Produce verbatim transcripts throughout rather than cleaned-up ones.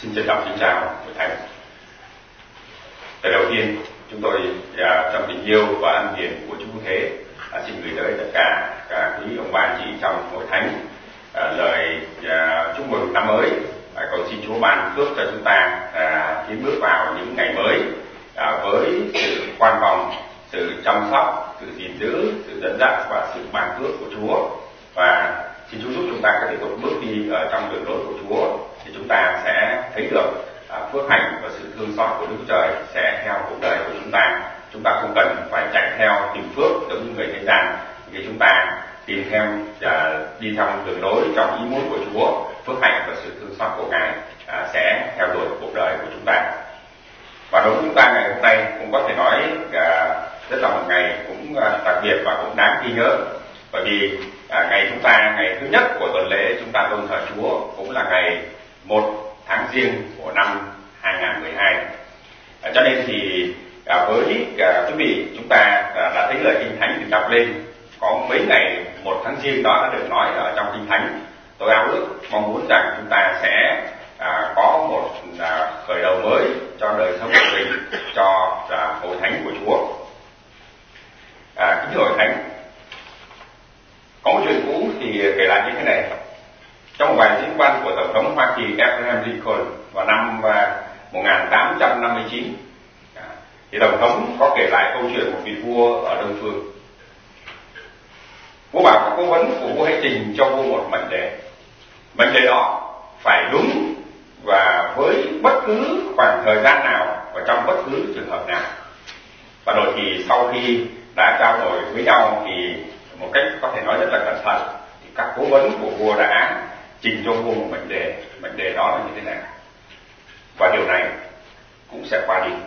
Xin trân trọng kính chào Hội Thánh. Lời đầu tiên, chúng tôi à, trong tình yêu và ân điển của Chúa Thế à, xin gửi tới tất cả cả quý ông bà anh chị trong Hội Thánh à, lời à, chúc mừng năm mới. À, cầu xin Chúa ban phước cho chúng ta à, tiến bước vào những ngày mới à, với sự quan phòng, sự chăm sóc, sự gìn giữ, sự dẫn dắt và sự ban phước của Chúa. Và xin Chúa giúp chúng ta có thể tiếp bước đi ở trong đường lối của Chúa, thì chúng ta sẽ thấy được à, phước hạnh và sự thương xót của Đức Chúa Trời sẽ theo cuộc đời của chúng ta. Chúng ta không cần phải chạy theo tìm phước giống như người thế gian, vì chúng ta tìm theo à, đi theo đường lối trong ý muốn của Chúa, phước hạnh và sự thương xót của Ngài à, sẽ theo đuổi cuộc đời của chúng ta. Và đối với chúng ta ngày hôm nay cũng có thể nói à, rất là một ngày cũng à, đặc biệt và cũng đáng ghi nhớ, bởi vì à, ngày chúng ta ngày thứ nhất của tuần lễ chúng ta tôn thờ Chúa cũng là ngày một tháng Giêng của năm hai nghìn không trăm mười hai. À, cho nên thì à, với à, quý vị chúng ta à, đã thấy lời Kinh Thánh được đọc lên có mấy ngày một tháng Giêng đó đã được nói ở trong Kinh Thánh. Tôi ao ước mong muốn rằng chúng ta sẽ à, có một à, khởi đầu mới cho đời sống của mình, cho à, Hội Thánh của Chúa. À, kính thưa Hội Thánh, có một chuyện cũ thì kể lại như thế này. Trong một bài diễn văn của Tổng thống Hoa Kỳ Abraham Lincoln vào năm một nghìn tám trăm năm mươi chín, thì Tổng thống có kể lại câu chuyện một vị vua ở Đông Phương. Vua bảo các cố vấn của vua hãy trình cho vua một mệnh đề. Mệnh đề đó phải đúng và với bất cứ khoảng thời gian nào và trong bất cứ trường hợp nào. Và rồi thì sau khi đã trao đổi với nhau thì một cách có thể nói rất là cẩn thận, thì các cố vấn của vua đã trình cho vua một mệnh đề. Mệnh đề đó là như thế này: và điều này cũng sẽ qua đi.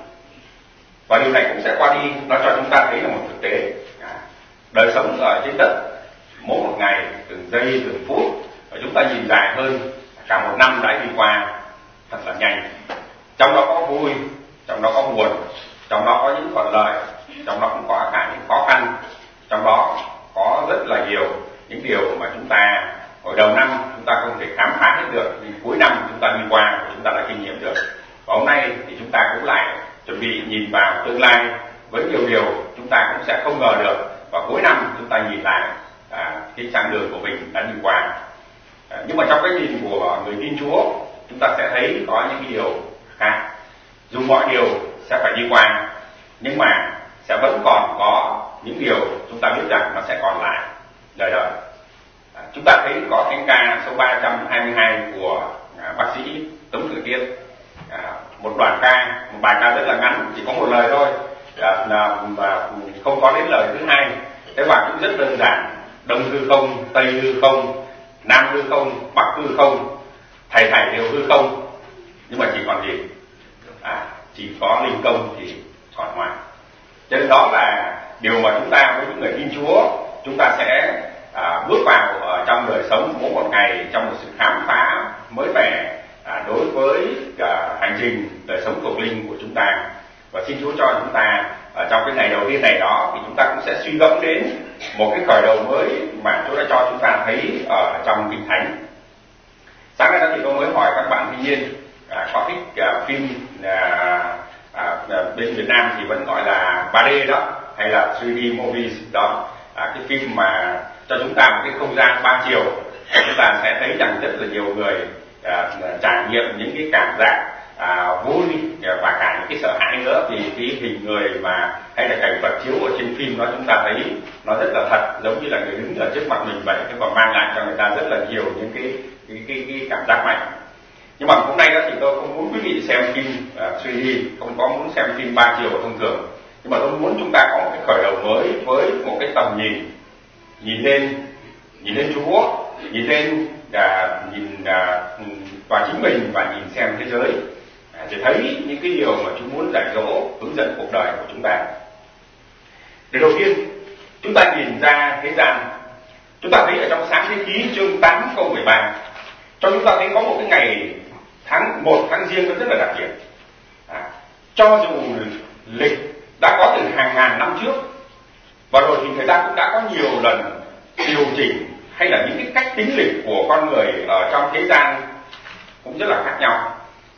Và điều này cũng sẽ qua đi, nó cho chúng ta thấy là một thực tế. À, đời sống ở trên đất mỗi một ngày, từng giây từng phút, và chúng ta nhìn dài hơn, cả một năm đã đi qua thật là nhanh. Trong đó có vui, trong đó có buồn, trong đó có những thuận lợi, trong đó cũng có cả những khó khăn, trong đó có rất là nhiều những điều mà chúng ta hồi đầu năm chúng ta không thể khám phá hết được, nhưng cuối năm chúng ta đi qua và chúng ta đã kinh nghiệm được. Và hôm nay thì chúng ta cũng lại chuẩn bị nhìn vào tương lai với nhiều điều chúng ta cũng sẽ không ngờ được, và cuối năm chúng ta nhìn lại à, cái chặng đường của mình đã đi qua. À, nhưng mà trong cái nhìn của người tin Chúa, chúng ta sẽ thấy có những cái điều khác. Dù mọi điều sẽ phải đi qua, nhưng mà sẽ vẫn còn có những điều chúng ta biết rằng nó sẽ còn lại đời đời. À, chúng ta thấy có thánh ca số ba trăm hai mươi hai của à, bác sĩ Tống Tử Tiên, à, một đoạn ca, một bài ca rất là ngắn, chỉ có một lời thôi, à, là, và không có đến lời thứ hai. Thế và cũng rất đơn giản: đông hư không, tây hư không, nam hư không, bắc hư không, thầy thầy đều hư không, nhưng mà chỉ còn gì? À, chỉ có linh công thì còn ngoài. Cho nên đó là điều mà chúng ta với những người tin Chúa, chúng ta sẽ à, bước vào ở trong đời sống mỗi một ngày, trong một sự khám phá mới mẻ à, đối với à, hành trình đời sống thuộc linh của chúng ta. Và xin Chúa cho chúng ta ở trong cái ngày đầu tiên này đó, thì chúng ta cũng sẽ suy gẫm đến một cái khởi đầu mới mà Chúa đã cho chúng ta thấy ở trong Kinh Thánh. Sáng nay đó thì tôi mới hỏi các bạn thanh niên à, có thích à, phim à, à, bên Việt Nam thì vẫn gọi là ba D đó, hay là ba D movies đó, à, cái phim mà cho chúng ta một cái không gian ba chiều. Chúng ta sẽ thấy rằng rất là nhiều người à, trải nghiệm những cái cảm giác à, vui và cả những cái sợ hãi nữa, vì cái hình người mà hay là cảnh vật chiếu ở trên phim đó chúng ta thấy nó rất là thật, giống như là người đứng ở trước mặt mình vậy, thế còn mang lại cho người ta rất là nhiều những cái cái cái, cái cảm giác mạnh. Nhưng mà hôm nay đó thì tôi không muốn quý vị xem phim uh, ba D, không có muốn xem phim ba chiều thông thường, nhưng mà tôi muốn chúng ta có một cái khởi đầu mới với một cái tầm nhìn, nhìn lên, nhìn lên Chúa, nhìn lên uh, nhìn uh, vào chính mình và nhìn xem thế giới, uh, để thấy những cái điều mà Chúa muốn dạy dỗ, hướng dẫn cuộc đời của chúng ta. Điều đầu tiên, chúng ta nhìn ra thế gian. Chúng ta thấy ở trong Sáng Thế Ký chương tám câu mười ba, cho chúng ta thấy có một cái ngày tháng một tháng Giêng nó rất là đặc biệt. À, cho dù lịch đã có từ hàng ngàn năm trước, và rồi thì người ta cũng đã có nhiều lần điều chỉnh hay là những cái cách tính lịch của con người ở trong thế gian cũng rất là khác nhau.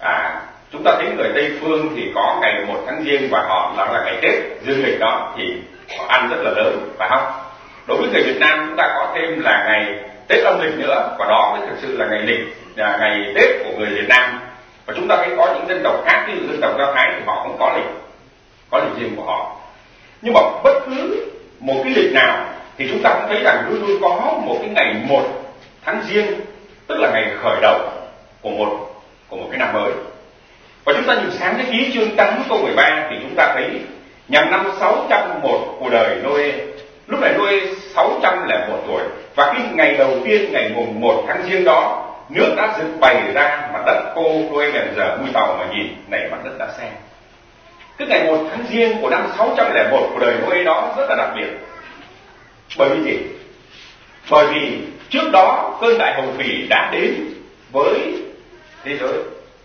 À, chúng ta thấy người Tây phương thì có ngày một tháng Giêng và họ đó là ngày Tết dương lịch đó thì họ ăn rất là lớn, phải không? Đối với người Việt Nam chúng ta có thêm là ngày Tết âm lịch nữa, và đó mới thực sự là ngày lịch, là ngày Tết của người Việt Nam. Và chúng ta thấy có những dân tộc khác, ví dụ dân tộc Do Thái thì họ cũng có lịch, có lịch riêng của họ. Nhưng mà bất cứ một cái lịch nào thì chúng ta cũng thấy rằng luôn luôn có một cái ngày một tháng Giêng, tức là ngày khởi đầu của một của một cái năm mới. Và chúng ta nhìn sáng thế ký chương tám câu mười ba thì chúng ta thấy nhằm năm sáu trăm lẻ một của đời Noe. Lúc này Noe sáu trăm lẻ một tuổi, và cái ngày đầu tiên, ngày mùng một tháng Giêng đó, nước đã dựng bày ra, mặt đất khô. Noe bèn dở mui tàu mà nhìn, này mặt đất đã xe. Cái ngày một tháng Giêng của năm sáu trăm lẻ một của đời Noe đó rất là đặc biệt. Bởi vì gì? Bởi vì trước đó cơn đại hồng thủy đã đến với thế giới.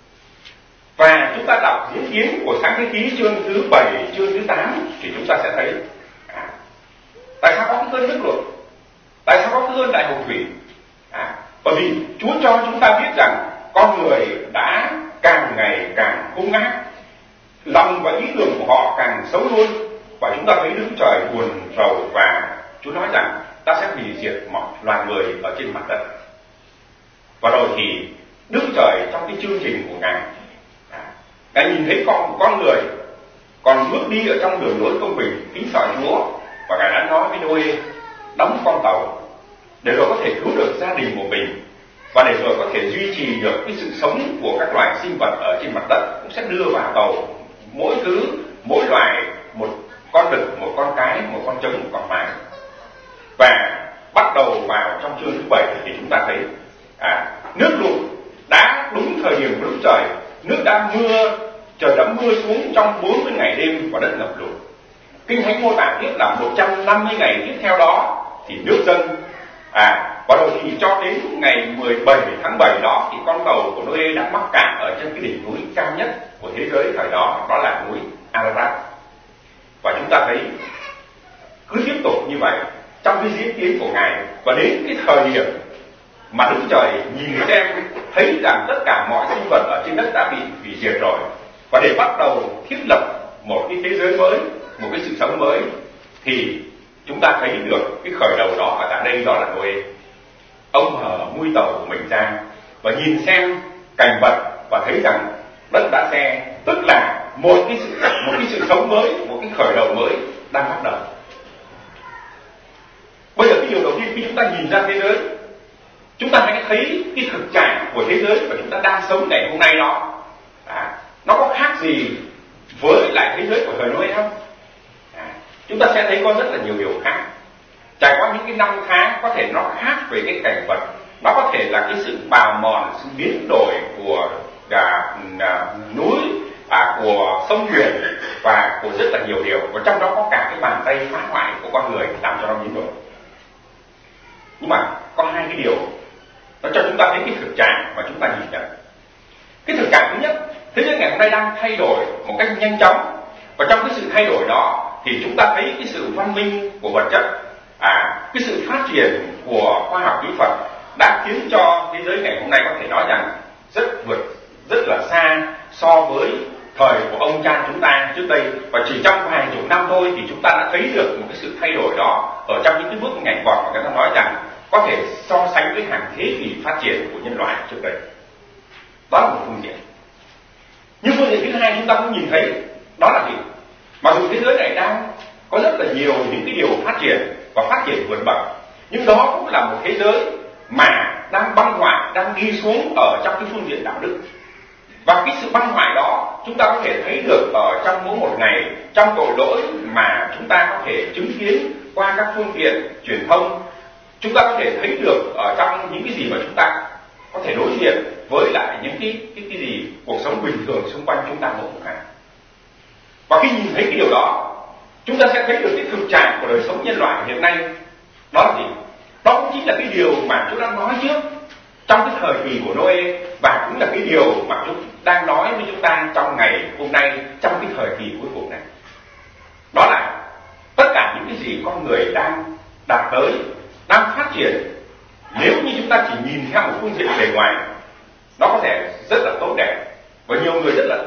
Và chúng ta đọc diễn biến của sáng thế ký chương thứ bảy, chương thứ tám thì chúng ta sẽ thấy à, tại sao có cái cơn nước lụt, tại sao có cái cơn đại hồng thủy. À, bởi vì Chúa cho chúng ta biết rằng con người đã càng ngày càng hung ác, lòng và ý tưởng của họ càng xấu luôn, và chúng ta thấy Đức Trời buồn rầu, và Chúa nói rằng ta sẽ hủy diệt mọi loài người ở trên mặt đất. Và rồi thì Đức Trời trong cái chương trình của Ngài, à, Ngài nhìn thấy con con người còn bước đi ở trong đường lối công bình, kính sợ Chúa, và Ngài đã nói với Noe đóng con tàu để rồi có thể cứu được gia đình của mình, và để rồi có thể duy trì được cái sự sống của các loài sinh vật ở trên mặt đất, cũng sẽ đưa vào tàu mỗi thứ, mỗi loài một con đực, một con cái, một con trống, một con mái. Và bắt đầu vào trong chương thứ bảy thì chúng ta thấy à, nước lụt đã đúng thời điểm của Đức Trời, nước đã mưa, trời đã mưa xuống trong bốn mươi ngày đêm và đất ngập lụt. Kinh Thánh mô tả tiếp là một trăm năm mươi ngày tiếp theo đó thì nước dâng. À, và rồi thì cho đến ngày mười bảy tháng bảy đó thì con tàu của Noe đã mắc cạn ở trên cái đỉnh núi cao nhất của thế giới thời đó, đó là núi Ararat. Và chúng ta thấy cứ tiếp tục như vậy trong cái diễn tiến của Ngài, và đến cái thời điểm mà Đức Trời nhìn xem thấy rằng tất cả mọi sinh vật ở trên đất đã bị hủy diệt rồi, và để bắt đầu thiết lập một cái thế giới mới, một cái sự sống mới, thì chúng ta thấy được cái khởi đầu đó ở tại đây, đó là Noe. Ông mở mui tàu của mình ra và nhìn xem cảnh vật và thấy rằng đất đã xe, tức là một cái sự một cái sự sống mới, một cái khởi đầu mới đang bắt đầu. Bây giờ cái điều đầu tiên khi chúng ta nhìn ra thế giới, chúng ta hãy thấy cái thực trạng của thế giới mà chúng ta đang sống ngày hôm nay đó, à, nó có khác gì với lại thế giới của thời Noe không? À, chúng ta sẽ thấy có rất là nhiều điều khác. Trải qua những cái năm tháng có thể nó khác về cái cảnh vật, nó có thể là cái sự bào mòn, sự biến đổi của à, à, núi, à, của sông biển và của rất là nhiều điều, và trong đó có cả cái bàn tay phá hoại của con người làm cho nó biến đổi. Nhưng mà có hai cái điều nó cho chúng ta thấy cái thực trạng mà chúng ta nhìn nhận. Cái thực trạng thứ nhất, thế giới ngày hôm nay đang thay đổi một cách nhanh chóng, và trong cái sự thay đổi đó thì chúng ta thấy cái sự văn minh của vật chất, à, cái sự phát triển của khoa học kỹ thuật đã khiến cho thế giới ngày hôm nay có thể nói rằng rất vượt, rất là xa so với thời của ông cha chúng ta trước đây. Và chỉ trong vài chục năm thôi thì chúng ta đã thấy được một cái sự thay đổi đó ở trong những cái bước nhảy vọt mà người ta nói rằng có thể so sánh với hàng thế kỷ phát triển của nhân loại trước đây. Đó là một phương diện. Nhưng phương diện thứ hai chúng ta cũng nhìn thấy đó là gì? Mặc dù thế giới này đang có rất là nhiều những cái điều phát triển và phát triển vượt bậc, nhưng đó cũng là một thế giới mà đang băng hoại, đang đi xuống ở trong cái phương diện đạo đức. Và cái sự băng hoại đó chúng ta có thể thấy được ở trong mỗi một ngày, trong tội lỗi mà chúng ta có thể chứng kiến qua các phương tiện truyền thông. Chúng ta có thể thấy được ở trong những cái gì mà chúng ta có thể đối diện với lại những cái cái cái gì cuộc sống bình thường xung quanh chúng ta mỗi một ngày. Và khi nhìn thấy cái điều đó, chúng ta sẽ thấy được cái thực trạng của đời sống nhân loại hiện nay. Đó là gì? Đó cũng chính là cái điều mà chúng ta nói trước trong cái thời kỳ của Noe, và cũng là cái điều mà chúng đang nói với chúng ta trong ngày hôm nay, trong cái thời kỳ cuối cùng này. Đó là tất cả những cái gì con người đang đạt tới, đang phát triển, nếu như chúng ta chỉ nhìn theo một phương diện bề ngoài, nó có thể rất là tốt đẹp, với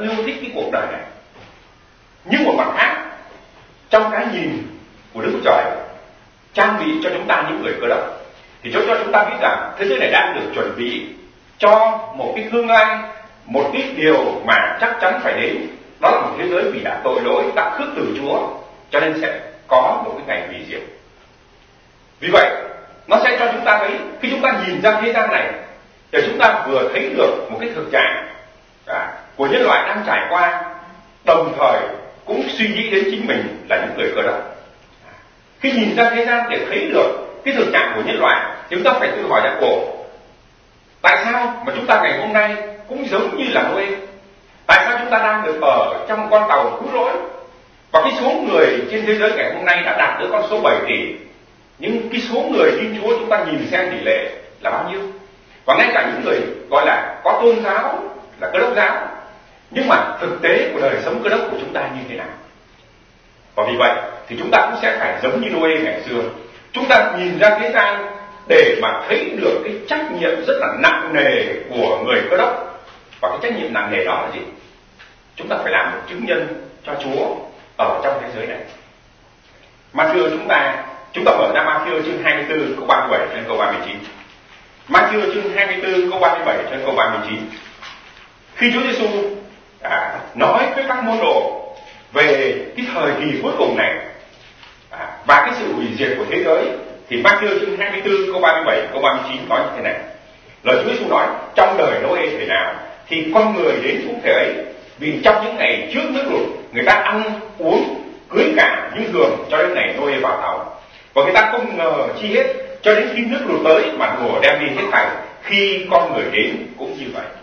yêu thích cái cuộc đời này. Nhưng một mặt khác, trong cái nhìn của Đức Chúa Trời trang bị cho chúng ta những người Cơ Đốc thì cho cho chúng ta biết rằng thế giới này đang được chuẩn bị cho một cái tương lai, một cái điều mà chắc chắn phải đến. Đó là một thế giới vì đã tội lỗi, đã khước từ Chúa, cho nên sẽ có một cái ngày hủy diệt. Vì vậy, nó sẽ cho chúng ta thấy, khi chúng ta nhìn ra thế gian này, để chúng ta vừa thấy được một cái thực trạng à, của nhân loại đang trải qua, đồng thời cũng suy nghĩ đến chính mình là những người Cơ Đốc. Khi nhìn ra thế gian để thấy được cái thực trạng của nhân loại, thì chúng ta phải tự hỏi rằng cổ tại sao mà chúng ta ngày hôm nay cũng giống như là Noe? Tại sao chúng ta đang được ở trong con tàu cứu rỗi? Và cái số người trên thế giới ngày hôm nay đã đạt tới con số bảy tỷ. Nhưng cái số người tin Chúa chúng ta nhìn xem tỷ lệ là bao nhiêu? Và ngay cả những người gọi là có tôn giáo, là Cơ Đốc giáo, nhưng mà thực tế của đời sống Cơ Đốc của chúng ta như thế nào? Và vì vậy thì chúng ta cũng sẽ phải giống như Noe ngày xưa. Chúng ta nhìn ra thế gian để mà thấy được cái trách nhiệm rất là nặng nề của người Cơ Đốc. Và cái trách nhiệm nặng nề đó là gì? Chúng ta phải làm một chứng nhân cho Chúa ở trong thế giới này. Matthew chúng ta chúng ta mở ra Matthew chương hai mươi tư câu ba mươi bảy đến câu ba mươi chín. Matthew chương hai mươi tư câu ba mươi bảy đến câu ba mươi chín. Khi Chúa Giêsu à, nói với các môn đồ về cái thời kỳ cuối cùng này à, và cái sự hủy diệt của thế giới, thì Matthew chương hai mươi tư câu ba mươi bảy câu ba mươi chín nói như thế này. Lời Chúa Giêsu nói: trong đời Noe thế nào thì con người đến cũng thế ấy. Vì trong những ngày trước nước lụt, người ta ăn uống cưới gả như thường cho đến ngày Noe vào tàu, và người ta không ngờ chi hết cho đến khi nước lụt tới mà đùa đem đi hết thảy. Khi con người đến cũng như vậy.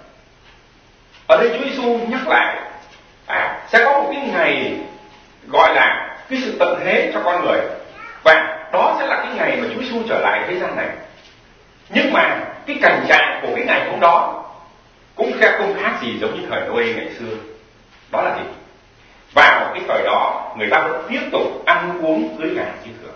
Ở đây Chúa Giêsu nhắc lại à, sẽ có một cái ngày gọi là cái sự tận thế cho con người, và đó sẽ là cái ngày mà Chúa Giêsu trở lại thế gian này. Nhưng mà cái cảnh trạng của cái ngày hôm đó cũng sẽ không khác gì giống như thời Noe ngày xưa. Đó là gì? Vào cái thời đó, người ta vẫn tiếp tục ăn uống cưới gả như thường.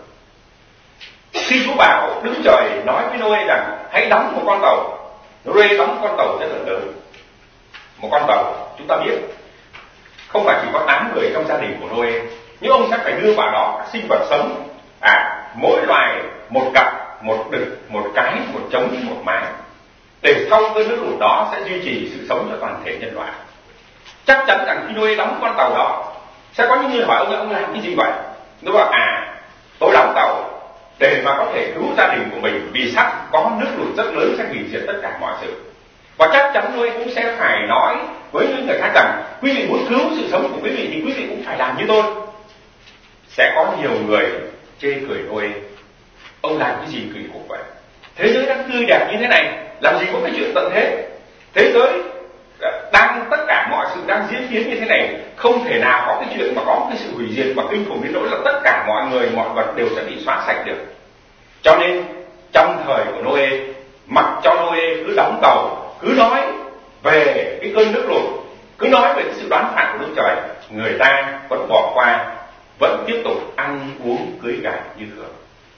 Khi Chúa bảo, Đức Trời nói với Noe rằng hãy đóng một con tàu. Noe đóng con tàu rất là lớn. Một con tàu, chúng ta biết, không phải chỉ có tám người trong gia đình của Noe, nhưng ông sẽ phải đưa vào đó các sinh vật sống, à, mỗi loài một cặp, một đực, một cái, một trống, một mái, để sau cơn nước lụt đó sẽ duy trì sự sống cho toàn thể nhân loại. Chắc chắn rằng khi Noe đóng con tàu đó, sẽ có những người hỏi ông ông làm cái gì vậy? Nó bảo à, tôi đóng tàu để mà có thể cứu gia đình của mình, vì sắp có nước lụt rất lớn sẽ hủy diệt tất cả mọi sự. Và chắc chắn Noe cũng sẽ phải nói với những người khác rằng quý vị muốn cứu sự sống của quý vị thì quý vị cũng phải làm như tôi. Sẽ có nhiều người chê cười Noe: ông làm cái gì kỳ cục vậy? Thế giới đang tươi đẹp như thế này, làm gì có cái chuyện tận thế? Thế giới đang tất cả mọi sự đang diễn tiến như thế này, không thể nào có cái chuyện mà có cái sự hủy diệt và kinh khủng đến nỗi là tất cả mọi người mọi vật đều sẽ bị xóa sạch được. Cho nên trong thời của Noe, mặc cho Noe cứ đóng tàu, cứ nói về cái cơn nước lụt, cứ nói về cái sự đoán phạt của Đức Trời, người ta vẫn bỏ qua, vẫn tiếp tục ăn uống cưới gả như thường.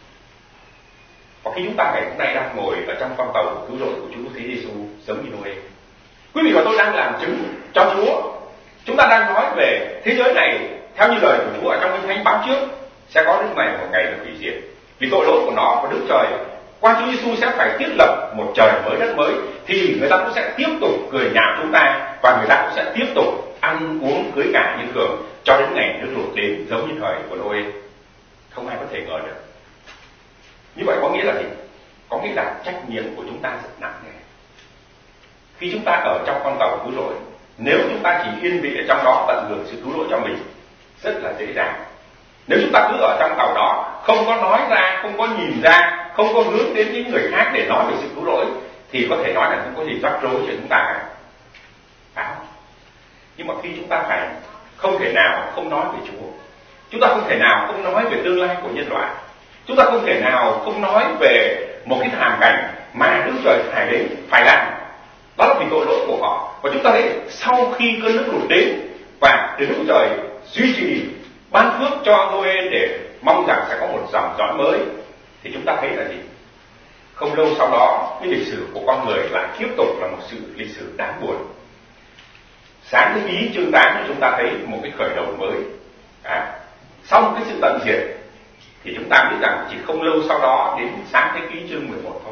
Và khi chúng ta ngày hôm nay đang ngồi ở trong con tàu cứu rỗi của Chúa Thế Giêsu giống như Noe, quý vị và tôi đang làm chứng cho Chúa. Chúng ta đang nói về thế giới này theo như lời của Chúa ở trong Kinh Thánh báo trước, sẽ có đến ngày một ngày được hủy diệt vì tội lỗi của nó, và Đức Trời qua Chúa Giêsu sẽ phải thiết lập một trời mới đất mới, thì người ta cũng sẽ tiếp tục cười nhạo chúng ta, và người ta cũng sẽ tiếp tục ăn uống cưới gả như thường cho đến ngày nước lụt đến giống như thời của Noe. Không ai có thể ngờ được. Như vậy có nghĩa là gì? Có nghĩa là trách nhiệm của chúng ta rất nặng nề. Khi chúng ta ở trong con tàu cứu rỗi, nếu chúng ta chỉ yên vị ở trong đó tận hưởng sự cứu rỗi cho mình, rất là dễ dàng. Nếu chúng ta cứ ở trong tàu đó, không có nói ra, không có nhìn ra, không có hướng đến những người khác để nói về sự cứu rỗi, thì có thể nói là không có gì rắc rối cho chúng ta cả. À, nhưng mà khi chúng ta phải không thể nào không nói về Chúa, chúng ta không thể nào không nói về tương lai của nhân loại, chúng ta không thể nào không nói về một cái thảm cảnh mà Đức Trời phải đến phải làm, đó là vì tội lỗi của họ. Và chúng ta thấy sau khi cơn nước lụt đến và để Đức Trời duy trì ban phước cho Noe để mong rằng sẽ có một dòng dõi mới, thì chúng ta thấy là gì? Không lâu sau đó, cái lịch sử của con người lại tiếp tục là một sự lịch sử đáng buồn. sáng thế ký chương tám chúng ta thấy một cái khởi đầu mới. À, sau cái sự tận diệt thì chúng ta biết rằng chỉ không lâu sau đó đến sáng thế ký chương mười một thôi,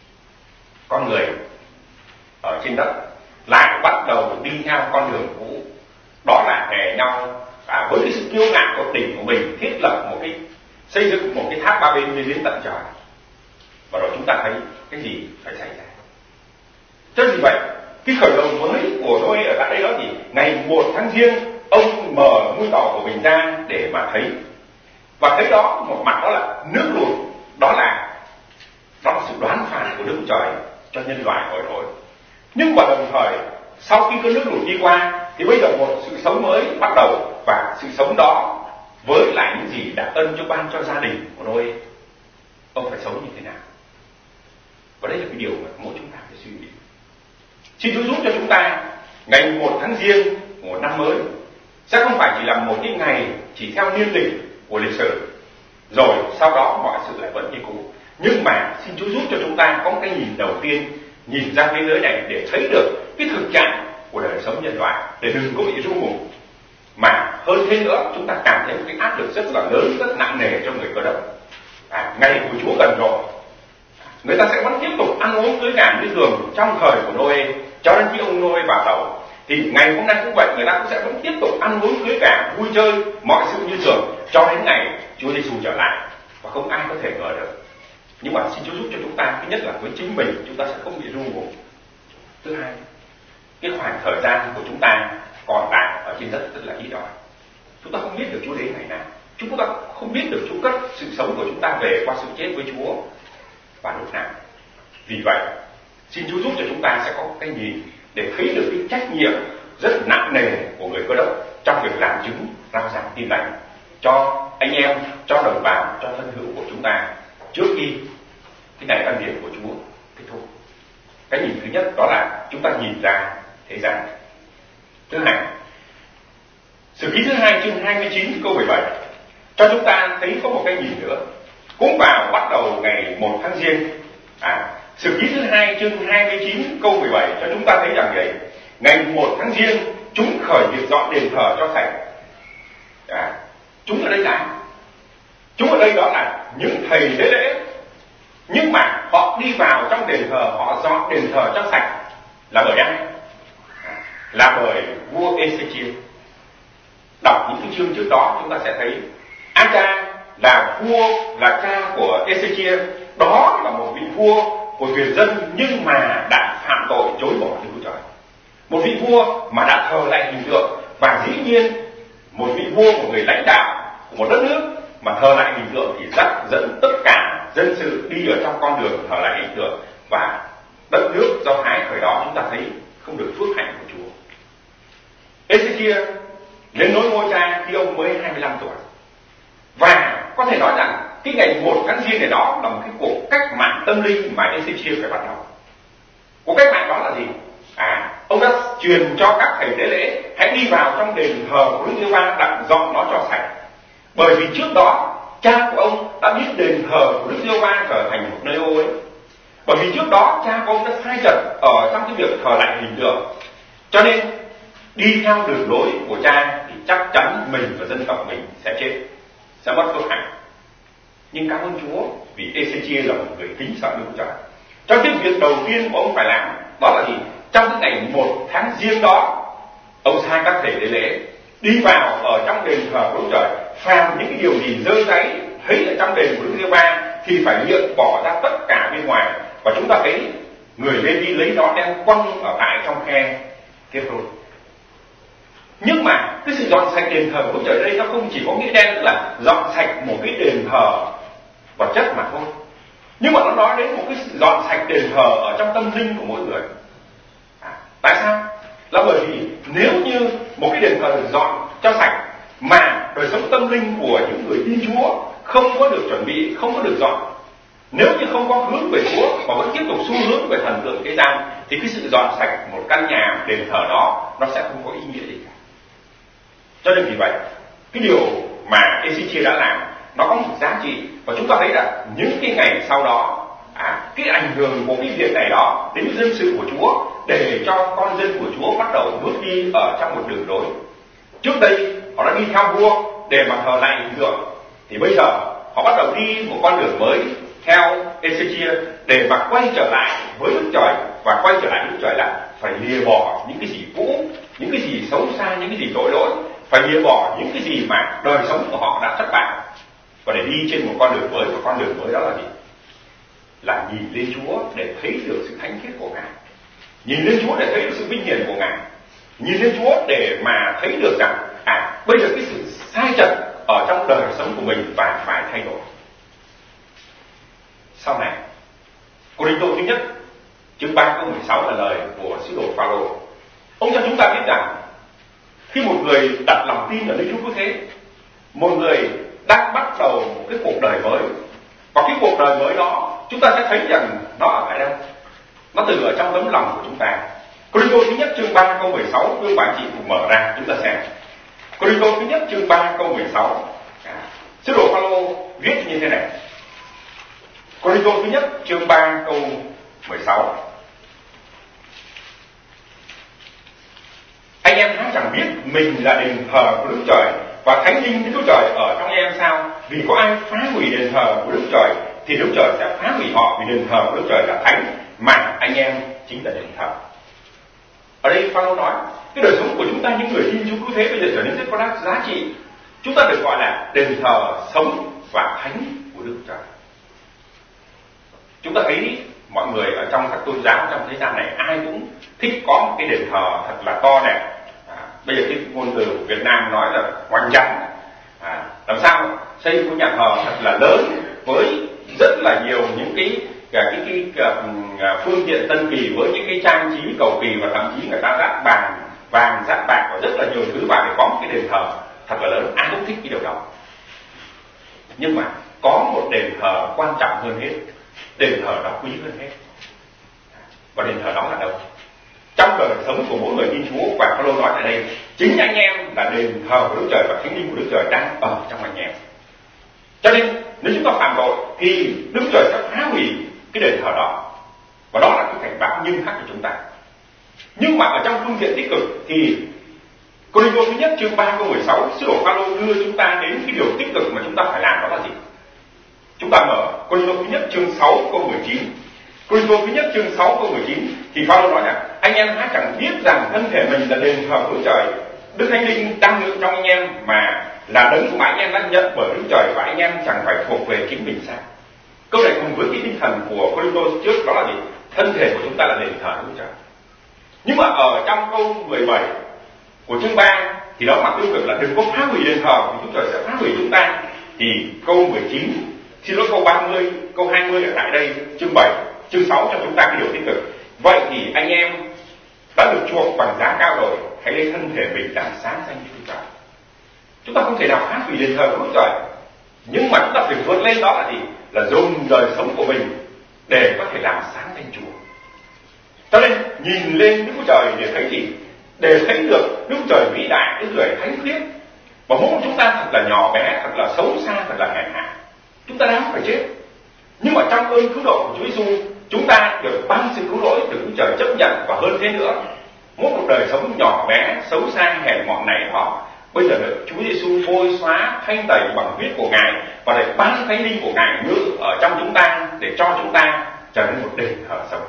con người ở trên đất lại bắt đầu đi theo con đường cũ, đó là hè nhau và với cái sự kiêu ngạo của tỉnh của mình thiết lập một cái xây dựng một cái tháp ba bên lên đến tận trời. Và rồi chúng ta thấy cái gì phải xảy ra. Cho vì vậy cái khởi đầu mới của Noe ở tại đây đó thì ngày một tháng giêng ông mở mũi tàu của mình ra để mà thấy, và thấy đó một mặt đó là nước lụt, đó là đó là sự đoán phạt của Đức Trời cho nhân loại tội lỗi. Nhưng mà đồng thời sau khi cơn nước lụt đi qua thì bây giờ một sự sống mới bắt đầu, và sự sống đó với lại những gì đã ân cho ban cho gia đình của Noe, ông phải sống như thế nào. Và đây là cái điều mà mỗi chúng ta phải suy nghĩ. Xin Chúa giúp cho chúng ta ngày một tháng giêng của năm mới sẽ không phải chỉ là một cái ngày chỉ theo niên lịch của lịch sử, rồi sau đó mọi sự lại vẫn như cũ. Nhưng mà xin Chúa giúp cho chúng ta có một cái nhìn đầu tiên, nhìn ra thế giới này để thấy được cái thực trạng của đời sống nhân loại, để đừng có bị ru ngủ. Mà hơn thế nữa, chúng ta cảm thấy một cái áp lực rất là lớn, rất nặng nề cho người Cơ Đốc. À, ngày của Chúa gần rồi, người ta sẽ vẫn tiếp tục ăn uống cưới gả như thường trong thời của Noe cho đến khi ông Noe vào tàu. Thì ngày hôm nay cũng vậy, người ta cũng sẽ vẫn tiếp tục ăn uống cưới gả, vui chơi mọi sự như thường cho đến ngày Chúa Giêsu trở lại, và không ai có thể ngờ được. Nhưng mà xin Chúa giúp cho chúng ta, thứ nhất là với chính mình chúng ta sẽ không bị ru ngủ. Thứ hai, cái khoảng thời gian của chúng ta còn lại ở trên đất rất là ít ỏi. Chúng ta không biết được Chúa đến ngày nào, chúng ta không biết được Chúa cất sự sống của chúng ta về qua sự chết với Chúa và lúc nào. Vì vậy xin Chúa giúp cho chúng ta sẽ có cái nhìn để thấy được cái trách nhiệm rất nặng nề của người Cơ Đốc trong việc làm chứng rao giảng tin lành cho anh em, cho đồng bào, cho thân hữu của chúng ta trước khi cái ngày ân điển của Chúa kết thúc. Cái nhìn thứ nhất đó là chúng ta nhìn ra thế gian. Thứ hai, Sử ký thứ hai chương hai mươi chín câu mười bảy cho chúng ta thấy có một cái nhìn nữa. Cũng vào bắt đầu ngày một tháng giêng, à, Sử ký thứ hai chương hai mươi chín câu mười bảy cho chúng ta thấy rằng vậy: ngày một tháng giêng chúng khởi việc dọn đền thờ cho sạch. À, chúng ở đây là chúng ở đây đó là những thầy tế lễ, nhưng mà họ đi vào trong đền thờ, họ dọn đền thờ cho sạch là bởi ai? À, là bởi vua Ê-xê-chia. Đọc những cái chương trước đó chúng ta sẽ thấy A-cha là vua, là cha của Ê-xê-chia, đó là một vị vua của người dân nhưng mà đã phạm tội chối bỏ Đức Chúa Trời. Một vị vua mà đã thờ lại hình tượng, và dĩ nhiên một vị vua của người lãnh đạo của một đất nước mà thờ lại hình tượng thì dắt dẫn tất cả dân sự đi ở trong con đường thờ lại hình tượng, và đất nước Do Thái thời đó chúng ta thấy không được phước hạnh của Chúa. Ê-xê-chia lên nối ngôi cha khi ông mới hai mươi lăm tuổi, và có thể nói rằng cái ngày một tháng giêng này đó là một cái cuộc cách mạng tâm linh mà Ê-xê-chia phải bắt đầu. Cuộc cách mạng đó là gì? À, ông đã truyền cho các thầy tế lễ hãy đi vào trong đền thờ của Đức Giê-hô-va, đặt dọn nó cho sạch. Bởi vì trước đó cha của ông đã biết đền thờ của Đức Giê-hô-va trở thành một nơi ô uế. Bởi vì trước đó cha của ông đã sai trật ở trong cái việc thờ lại hình tượng, cho nên đi theo đường lối của cha thì chắc chắn mình và dân tộc mình sẽ chết, sẽ mất phước hạnh. Nhưng cảm ơn Chúa vì Ê-xê-chia là một người kính sợ Đức Chúa Trời. Cho nên việc đầu tiên của ông phải làm đó là gì? Trong cái ngày một tháng giêng đó, ông sai các thầy tế lễ đi vào ở trong đền thờ của Đức Trời, phàm những cái điều gì dơ dáy thấy ở trong đền của Đức Giê-hô-va thì phải liệng bỏ ra tất cả bên ngoài. Và chúng ta thấy người Lê-vi lấy đó đem quăng ở tại trong khe tiếp thôi. Nhưng mà cái sự dọn sạch đền thờ của Đức Trời đây nó không chỉ có nghĩa đen, tức là dọn sạch một cái đền thờ vật chất mà thôi, nhưng mà nó nói đến một cái sự dọn sạch đền thờ ở trong tâm linh của mỗi người. À, tại sao? Là bởi vì nếu như một cái đền thờ được dọn cho sạch mà đời sống tâm linh của những người tin Chúa không có được chuẩn bị, không có được dọn, nếu như không có hướng về Chúa mà vẫn tiếp tục xu hướng về thần tượng thế gian, thì cái sự dọn sạch một căn nhà đền thờ đó nó sẽ không có ý nghĩa gì cả. Cho nên vì vậy cái điều mà Ê-xê-chia đã làm nó có một giá trị, và chúng ta thấy là những cái ngày sau đó à, cái ảnh hưởng của cái việc này đó đến dân sự của Chúa, để cho con dân của Chúa bắt đầu bước đi ở trong một đường lối. Trước đây họ đã đi theo vua để mà thờ lạy hình tượng, thì bây giờ họ bắt đầu đi một con đường mới theo Ê-xê-chia để mà quay trở lại với Đức Trời. Và quay trở lại với Đức Trời là phải lìa bỏ những cái gì cũ, những cái gì xấu xa, những cái gì tội lỗi, phải lìa bỏ những cái gì mà đời sống của họ đã thất bại, và để đi trên một con đường mới. Và con đường mới đó là gì? Là nhìn lên Chúa để thấy được sự thánh khiết của Ngài, nhìn lên Chúa để thấy được sự vinh hiển của Ngài, nhìn lên Chúa để mà thấy được rằng à bây giờ cái sự sai trật ở trong đời sống của mình và phải thay đổi. Sau này, Cô-rinh-tô thứ nhất chương ba câu mười sáu là lời của sứ đồ Phao-lô. Ông cho chúng ta biết rằng khi một người đặt lòng tin ở nơi Chúa Cứu Thế, một người đang bắt đầu một cái cuộc đời mới, và cái cuộc đời mới đó chúng ta sẽ thấy rằng nó ở tại đâu? Nó từ ở trong tấm lòng của chúng ta. Cô-rinh-tô thứ nhất chương ba câu mười sáu, quý bạn chị cùng mở ra chúng ta xem. Cô-rinh-tô thứ nhất chương ba câu mười sáu, sứ đồ Phao-lô viết như thế này. Cô-rinh-tô thứ nhất chương ba câu mười sáu: anh em há chẳng biết mình là đền thờ của Đức Trời, và thánh linh Đức Trời ở trong em sao? Vì có ai phá hủy đền thờ của Đức Trời thì Đức Trời sẽ phá hủy họ, vì đền thờ của Đức Trời là thánh, mà anh em chính là đền thờ. Ở đây Phao-lô nói cái đời sống của chúng ta, những người tin Chúa Cứu Thế bây giờ trở nên rất có giá trị. Chúng ta được gọi là đền thờ sống và thánh của Đức Trời. Chúng ta thấy mọi người ở trong các tôn giáo trong thế gian này ai cũng thích có một cái đền thờ thật là to đẹp. À, bây giờ cái ngôn từ của Việt Nam nói là hoành tráng. À, làm sao xây một nhà thờ thật là lớn với rất là nhiều những cái cái, cái, cái, cái phương tiện tân kỳ, với những cái trang trí cầu kỳ, và thậm chí người ta rát bàn vàng, rát bạc và rất là nhiều thứ vào để có một cái đền thờ thật là lớn. Ai cũng thích cái điều đó. Nhưng mà có một đền thờ quan trọng hơn hết, đền thờ đó quý hơn hết. Và đền thờ đó là đâu? Trong đời sống của mỗi người tin Chúa. Và Phao-lô nói tại đây, chính anh em là đền thờ của Đức Trời, và thánh linh của Đức Trời đang ở trong anh em. Cho nên nếu chúng ta phạm tội thì Đức Trời sẽ phá hủy cái đền thờ đó, và đó là cái cảnh báo nghiêm khắc của chúng ta. Nhưng mà ở trong phương diện tích cực thì Cô-rinh-tô thứ nhất chương ba câu mười sáu, sứ đồ Phao-lô đưa chúng ta đến cái điều tích cực mà chúng ta phải làm, đó là gì? Chúng ta mở Cô-rinh-tô thứ nhất chương sáu câu mười chín. Cô-rinh-tô thứ nhất chương sáu câu mười chín thì Phao-lô nói rằng anh em há chẳng biết rằng thân thể mình là đền thờ của Đức Trời, Đức Thánh Linh đang ngự trong anh em, mà là đấng mà anh em đã nhận bởi Đức Trời, và anh em chẳng phải thuộc về chính mình sao? Câu này cùng với cái tinh thần của Cô-rinh-tô trước, đó là gì? Thân thể của chúng ta là đền thờ của Đức Trời. Nhưng mà ở trong câu mười bảy của chương ba thì đó mặt tiêu cực là đừng có phá hủy đền thờ, vì Đức Trời sẽ phá hủy chúng ta. Thì câu mười chín, xin lỗi câu ba mươi, câu hai mươi ở lại đây, chương bảy, chương sáu cho chúng ta cái điều tích cực. Vậy thì anh em đã được chuộc bằng giá cao rồi, hãy lấy thân thể mình làm sáng danh cho Đức Trời. Chúng ta không thể nào phá hủy đền thờ của Đức Trời, nhưng mà chúng ta phải vượt lên, đó là gì? Là dùng đời sống của mình để có thể làm sáng danh Chúa. Cho nên nhìn lên Đức Chúa Trời để thấy gì? Để thấy được Đức Trời vĩ đại, Đức Trời thánh khiết. Và muốn chúng ta thật là nhỏ bé, thật là xấu xa, thật là hèn hạ, chúng ta đáng phải chết. Nhưng mà trong ơn cứu độ của Chúa Giêsu, chúng ta được ban sự cứu rỗi, được Đức Trời chấp nhận, và hơn thế nữa, muốn một đời sống nhỏ bé, xấu xa, hèn mọn này đó, bây giờ được Chúa Giêsu bôi xóa, thanh tẩy bằng huyết của Ngài, và để ban thánh linh của Ngài ngự ở trong chúng ta, để cho chúng ta trở nên một đền thờ sống.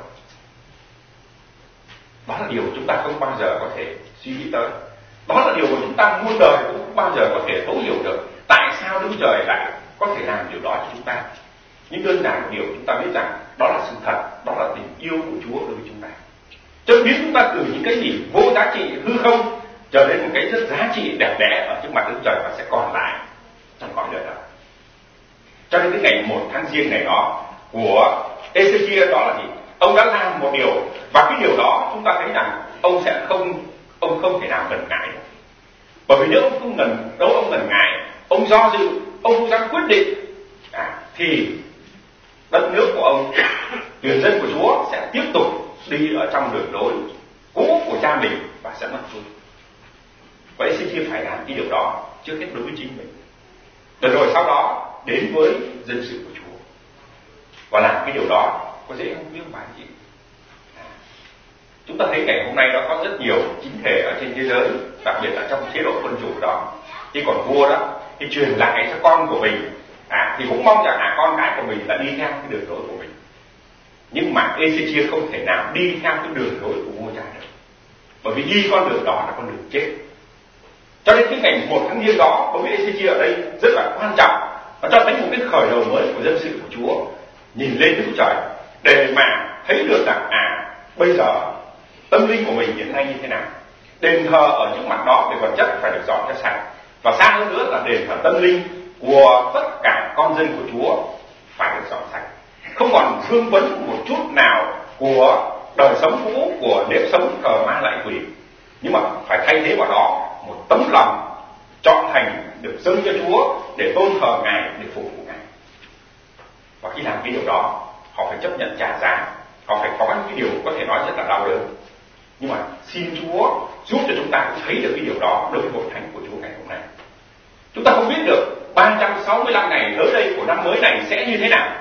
Đó là điều chúng ta không bao giờ có thể suy nghĩ tới. Đó là điều mà chúng ta muôn đời cũng không bao giờ có thể thấu hiểu được. Tại sao Đức Trời lại có thể làm điều đó cho chúng ta? Nhưng đơn giản một điều chúng ta biết rằng đó là sự thật, đó là tình yêu của Chúa đối với chúng ta. Cho biến chúng ta từ những cái gì vô giá trị, hư không, trở nên một cái rất giá trị, đẹp đẽ ở trước mặt Đức Trời, và sẽ còn lại trong cõi đời đó. Cho nên cái ngày một tháng Giêng này đó của Ê-xê-chia, đó là gì? Ông đã làm một điều, và cái điều đó chúng ta thấy rằng ông sẽ không ông không thể nào ngần ngại. Bởi vì nếu ông không ngần đâu ông ngần ngại, ông do dự, ông không dám quyết định, à, thì đất nước của ông, người dân của Chúa sẽ tiếp tục đi ở trong đường lối cũ của cha mình và sẽ mất phương. Vậy xin chia phải làm cái điều đó trước hết đối với chính mình, rồi rồi sau đó đến với dân sự của Chúa. Và làm cái điều đó có dễ không biết bạn chị? Chúng ta thấy ngày hôm nay nó có rất nhiều chính thể ở trên thế giới, đặc biệt là trong chế độ quân chủ đó, khi còn vua đó thì truyền lại cho con của mình, à, thì cũng mong rằng à, con cái của mình là đi theo cái đường lối của mình. Nhưng mà Ê-xê-chia không thể nào đi theo cái đường lối của vua cha được, bởi vì đi con đường đó là con đường chết. Cho nên cái ngày một tháng giêng đó đối với Ê-xê-chia ở đây rất là quan trọng, nó cho thấy một cái khởi đầu mới của dân sự của Chúa, nhìn lên Đức Chúa Trời để mà thấy được rằng à, bây giờ tâm linh của mình hiện nay như thế nào. Đền thờ ở trước mặt đó về vật chất phải được dọn cho sạch, và xa hơn nữa là đền thờ tâm linh của tất cả con dân của Chúa phải được dọn sạch, không còn vương vấn một chút nào của đời sống cũ, của nếp sống thờ ma lại quỷ, nhưng mà phải thay thế vào đó một tấm lòng chọn thành được dâng cho Chúa để tôn thờ Ngài, để phục vụ Ngài. Và khi làm cái điều đó, họ phải chấp nhận trả giá, họ phải có những cái điều có thể nói rất là đau đớn. Nhưng mà xin Chúa giúp cho chúng ta cũng thấy được cái điều đó đối với hội thánh của Chúa ngày hôm nay. Chúng ta không biết được ba trăm sáu mươi lăm ngày tới đây của năm mới này sẽ như thế nào,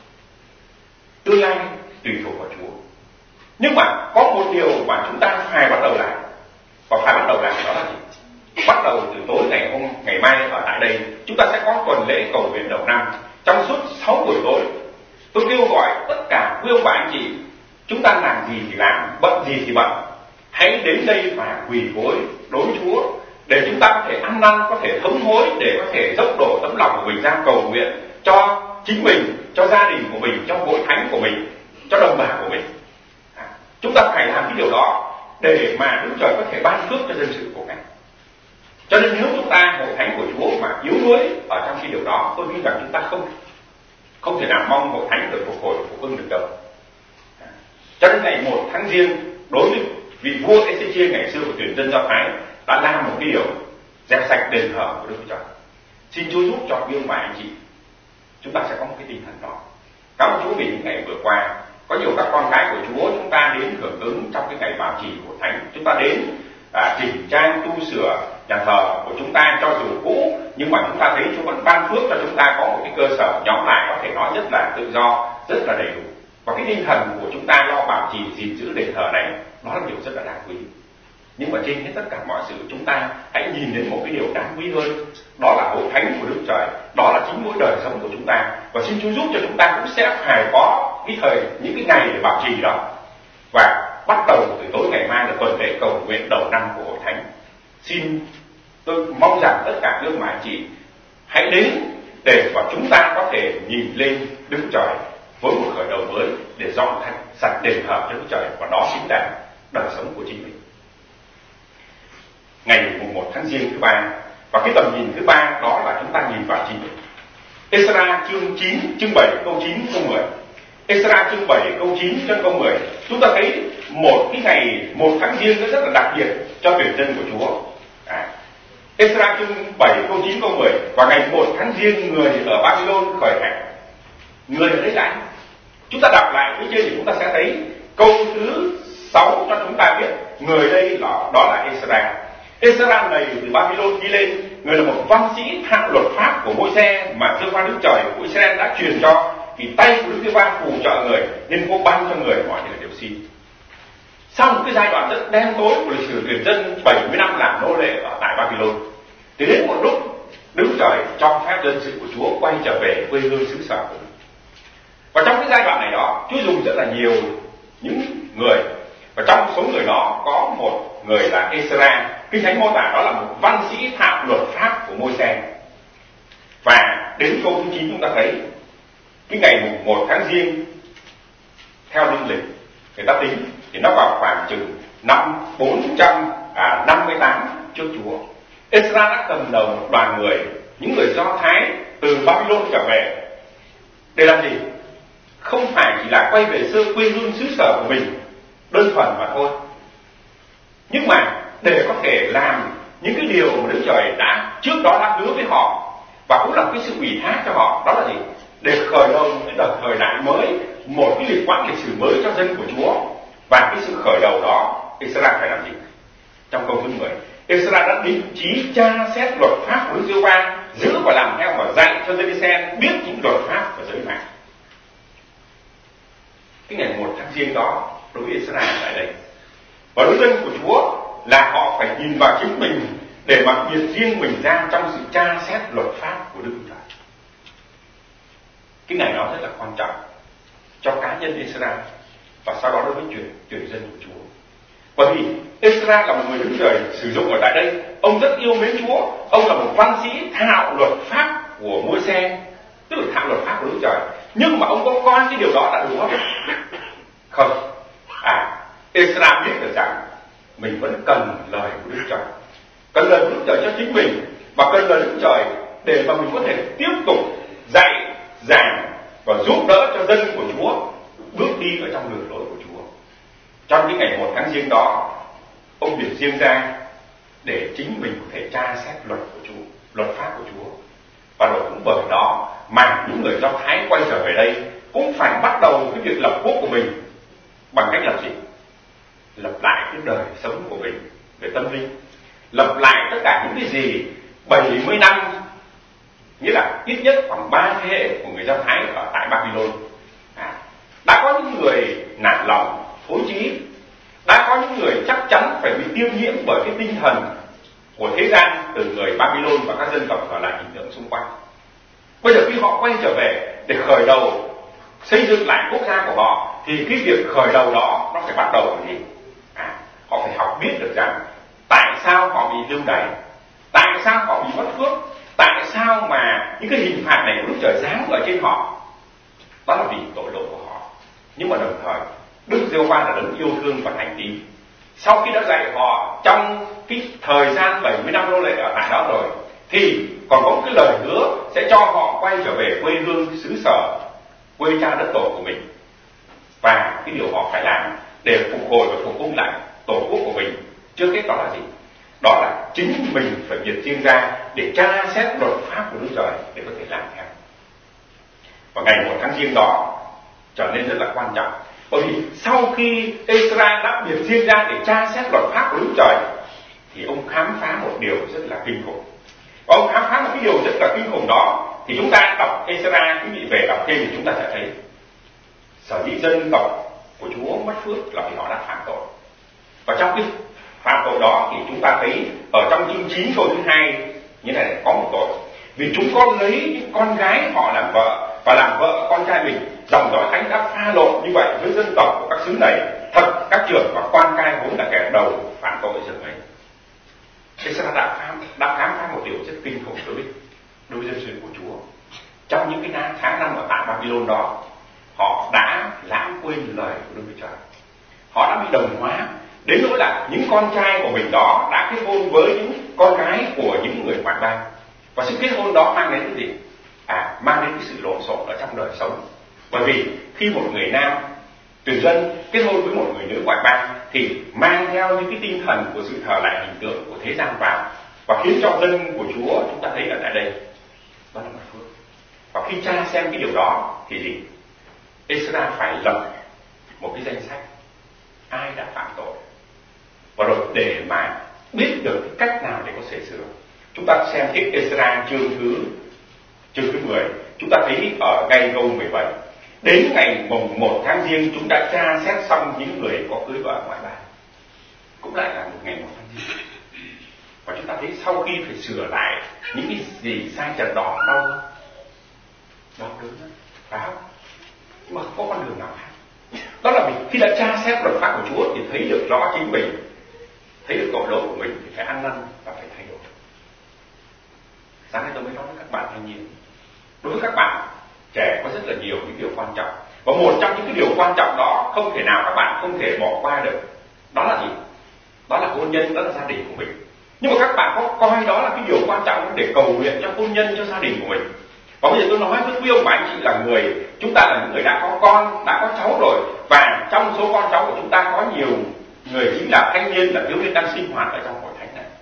tương lai tùy thuộc vào Chúa. Nhưng mà có một điều mà chúng ta phải bắt đầu làm, và phải bắt đầu làm đó là gì? Bắt đầu từ tối ngày hôm ngày mai ở tại đây, chúng ta sẽ có tuần lễ cầu nguyện đầu năm. Trong suốt sáu buổi tối, tôi kêu gọi tất cả quý ông bà anh chị, chúng ta làm gì thì làm, bận gì thì bận, hãy đến đây và quỳ gối đối Chúa, để chúng ta có thể ăn năn, có thể thống hối, để có thể dốc đổ tấm lòng của mình ra cầu nguyện cho chính mình, cho gia đình của mình, cho hội thánh của mình, cho đồng bào của mình. À, chúng ta phải làm cái điều đó để mà Đức Trời có thể ban phước cho dân sự của Ngài. Cho nên nếu chúng ta hội thánh của Chúa mà yếu đuối ở trong cái điều đó, tôi nghĩ rằng chúng ta không không thể nào mong hội thánh được phục hồi, phục hưng được đâu. À, cho nên ngày một tháng giêng, đối với vị vua Ê-xê-chia ngày xưa của truyền dân Do Thái đã làm một cái điều dẹp sạch đền thờ của Đức Chúa Trời. Xin Chúa giúp cho quý ông bà anh chị chúng ta sẽ có một cái tinh thần đó. Cảm ơn Chúa vì những ngày vừa qua có nhiều các con cái của Chúa chúng ta đến hưởng ứng trong cái ngày bảo trì của Thánh. Chúng ta đến à, chỉnh trang tu sửa nhà thờ của chúng ta cho dù cũ, nhưng mà chúng ta thấy Chúa vẫn ban phước cho chúng ta có một cái cơ sở nhóm lại có thể nói rất là tự do, rất là đầy đủ. Và cái tinh thần của chúng ta lo bảo trì gìn giữ đền thờ này, đó là điều rất là đáng quý. Nhưng mà trên hết tất cả mọi sự, chúng ta hãy nhìn đến một cái điều đáng quý hơn, đó là hội thánh của Đức Trời, đó là chính mỗi đời sống của chúng ta. Và xin Chúa giúp cho chúng ta cũng sẽ phải có cái thời, những cái ngày để bảo trì đó. Và bắt đầu từ tối ngày mai là tuần lễ cầu nguyện đầu năm của hội thánh. Xin tôi mong rằng tất cả các anh chị hãy đến để mà chúng ta có thể nhìn lên Đức Trời với một khởi đầu mới, để dọn thành sạch đền thờ cho Đức Trời, và đó chính là đời sống của chính mình. Ngày mùng một tháng giêng thứ ba, và cái tầm nhìn thứ ba đó là chúng ta nhìn vào chính mình. Ê-xê-ra chương chín, chương bảy câu chín câu mười. Ê-xê-ra chương bảy câu chín đến câu mười, chúng ta thấy một cái ngày một tháng giêng nó rất là đặc biệt cho tuyển dân của Chúa. À, Ê-xê-ra chương bảy câu chín câu mười, và ngày một tháng giêng người ở Babylon khởi hành. Người ở đây là ai? Chúng ta đọc lại phía trên thì chúng ta sẽ thấy câu thứ sáu cho chúng ta biết người đây là đó là Ê-xê-ra. Ê-xê-ra này từ Babylon đi lên, người là một văn sĩ thạo luật pháp của Môi-se mà Giê-hô-va Đức Trời của Israel đã truyền cho, thì tay của Đức Giê-hô-va phù trợ người nên vua ban cho người mọi điều đều xin. Sau một cái giai đoạn rất đen tối của lịch sử tuyển dân bảy mươi năm làm nô lệ ở tại Babylon, thì đến một lúc Đức Trời cho phép dân sự của Chúa quay trở về quê hương xứ sở của mình. Và trong cái giai đoạn này đó, Chúa dùng rất là nhiều những người, và trong số người đó có một người là Ê-xê-ra. Kinh Thánh mô tả đó là một văn sĩ thạo luật pháp của Môi-se. Và đến câu thứ chín chúng ta thấy cái ngày mùng một tháng giêng theo linh lịch người ta tính thì nó vào khoảng chừng năm bốn trăm năm mươi tám trước Chúa. Ê-xê-ra đã cầm đầu một đoàn người, những người Do Thái từ Babylon trở về để làm gì? Không phải chỉ là quay về xưa quê hương xứ sở của mình đơn thuần mà thôi, nhưng mà để có thể làm những cái điều mà Đức Trời đã trước đó đã hứa với họ, và cũng là cái sự ủy thác cho họ, đó là gì? Để khởi đầu một cái đợt thời đại mới, một cái lịch quãng lịch sử mới cho dân của Chúa. Và cái sự khởi đầu đó, Ê-xê-ra phải làm gì? Trong câu thứ mười, Ê-xê-ra đã định chí tra xét luật pháp của Đức Giê-hô-va, giữ và làm theo và dạy cho dân Israel biết những luật pháp và giới mạng. cái ngày một tháng giêng đó đối với Israel tại đây. Và đối dân của Chúa là họ phải nhìn vào chính mình để mà biệt riêng mình ra trong sự tra xét luật pháp của Đức Chúa Trời. Cái ngày đó rất là quan trọng cho cá nhân Israel và sau đó đối với truyền truyền dân của Chúa. Bởi vì Israel là một người đứng trời sử dụng ở tại đây, ông rất yêu mến Chúa, ông là một văn sĩ thạo luật pháp của Môi-se, tức là thạo luật pháp của Đức Trời. Nhưng mà ông có coi cái điều đó là đủ không? Không. À, Israel biết được rằng mình vẫn cần lời của Đức Trời, cần lời của Đức Trời cho chính mình, và cần lời Đức Trời để mà mình có thể tiếp tục dạy, giảng và giúp đỡ cho dân của Chúa bước đi ở trong đường lối của Chúa. Trong cái ngày một tháng giêng đó, ông biệt riêng ra để chính mình có thể tra xét luật của Chúa, luật pháp của Chúa. Và rồi cũng bởi đó mà những người Do Thái quay trở về đây cũng phải bắt đầu cái việc lập quốc của mình bằng cách làm gì? Lập lại cái đời sống của mình về tâm linh, lập lại tất cả những cái gì bảy mươi năm, nghĩa là ít nhất khoảng ba thế hệ của người Do Thái ở tại Babylon. À, đã có những người nản lòng, thối chí, đã có những người chắc chắn phải bị tiêm nhiễm bởi cái tinh thần của thế gian từ người Babylon và các dân tộc ở lại hình tượng xung quanh. Bây giờ khi họ quay trở về để khởi đầu xây dựng lại quốc gia của họ, thì cái việc khởi đầu đó nó phải bắt đầu bằng gì? À, họ phải học biết được rằng tại sao họ bị lưu đày, tại sao họ bị mất phước, tại sao mà những cái hình phạt này của Đức Trời giáng ở trên họ. Đó là vì tội lỗi của họ. Nhưng mà đồng thời Đức Giê-hô-va là đấng yêu thương và thành tín. Sau khi đã dạy họ trong cái thời gian bảy mươi năm nô lệ ở tại đó rồi, thì còn có một cái lời hứa sẽ cho họ quay trở về quê hương xứ sở, quê cha đất tổ của mình. Và cái điều họ phải làm để phục hồi và phục hưng lại tổ quốc của mình, trước hết đó là gì? Đó là chính mình phải biệt riêng ra để tra xét luật pháp của Đức Trời để có thể làm theo. Và ngày một tháng giêng đó trở nên rất là quan trọng, bởi vì sau khi Israel đã biệt riêng ra để tra xét luật pháp của Đức Trời, thì ông khám phá một điều rất là kinh khủng. Và ông khám phá một cái điều rất là kinh khủng đó, thì chúng ta đọc Israel, quý vị về đọc thêm thì chúng ta sẽ thấy sở dĩ dân tộc của Chúa mất phước là vì họ đã phạm tội. Và trong cái phạm tội đó thì chúng ta thấy ở trong chương chín câu thứ hai như này, có một tội: vì chúng con lấy những con gái họ làm vợ và làm vợ con trai mình. Dòng dõi thánh đã pha lộn như vậy với dân tộc của các xứ này. Thật các trưởng và quan cai vốn là kẻ đầu phạm tội rừng ấy. Israel đã khám đã khám phá một điều rất kinh khủng đối với đối với dân sự của Chúa. Trong những cái tháng năm ở tại Babylon đó, họ đã lãng quên lời của Đức Chúa Trời. Họ đã bị đồng hóa đến nỗi là những con trai của mình đó đã kết hôn với những con gái của những người ngoại bang. Và sự kết hôn đó mang đến cái gì? À, mang đến cái sự lộn xộn ở trong đời sống. Bởi vì khi một người nam tuyển dân kết hôn với một người nữ ngoại bang thì mang theo những cái tinh thần của sự thờ lại hình tượng của thế gian vào, và khiến cho dân của Chúa chúng ta thấy ở tại đây đó là mất phước. Và khi tra xem cái điều đó thì gì? Israel phải lập một cái danh sách ai đã phạm tội, và rồi để mà biết được cái cách nào để có thể sửa. Chúng ta xem tiếp Israel chương thứ chương thứ mười, chúng ta thấy ở ngay câu mười bảy: đến ngày mùng một tháng giêng chúng đã tra xét xong những người có cưới vợ ngoại bang. Cũng lại là một ngày một tháng giêng. Và chúng ta thấy sau khi phải sửa lại những cái gì sai trật đó, đau không? Đau đớn đó, phải không? Nhưng mà không có con đường nào khác. Đó là mình khi đã tra xét luật pháp của Chúa thì thấy được rõ chính mình, thấy được tội lỗi của mình thì phải ăn năn và phải thay đổi. Sáng nay tôi mới nói với các bạn thanh niên, đối với các bạn trẻ có rất là nhiều những điều quan trọng, và một trong những cái điều quan trọng đó không thể nào các bạn không thể bỏ qua được. Đó là gì? Đó là hôn nhân, đó là gia đình của mình. Nhưng mà các bạn có coi đó là cái điều quan trọng để cầu nguyện cho hôn nhân, cho gia đình của mình. Và bây giờ tôi nói với quý ông bà anh chị là người, chúng ta là những người đã có con, đã có cháu rồi, và trong số con cháu của chúng ta có nhiều người chính là thanh niên, là thiếu niên đang sinh hoạt ở trong hội thánh này.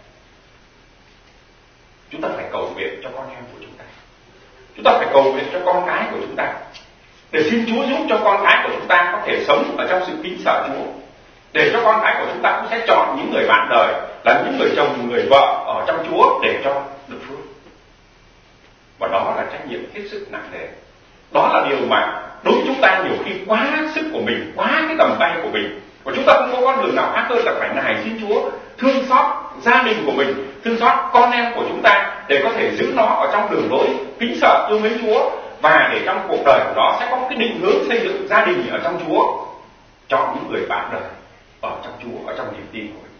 Chúng ta phải cầu nguyện cho con em của chúng ta, chúng ta phải cầu nguyện cho con cái của chúng ta, để xin Chúa giúp cho con cái của chúng ta có thể sống ở trong sự kính sợ Chúa, để cho con cái của chúng ta cũng sẽ chọn những người bạn đời là những người chồng, người vợ ở trong Chúa để cho được phước. Và đó là trách nhiệm hết sức nặng nề. Đó là điều mà đối với chúng ta nhiều khi quá sức của mình, quá cái tầm tay của mình, và chúng ta không có con đường nào khác hơn là phải nài xin Chúa thương xót gia đình của mình, thương xót con em của chúng ta, để có thể giữ nó ở trong đường lối kính sợ yêu mến Chúa, và để trong cuộc đời của nó sẽ có cái định hướng xây dựng gia đình ở trong Chúa, chọn những người bạn đời ở trong Chúa, ở trong niềm tin của mình.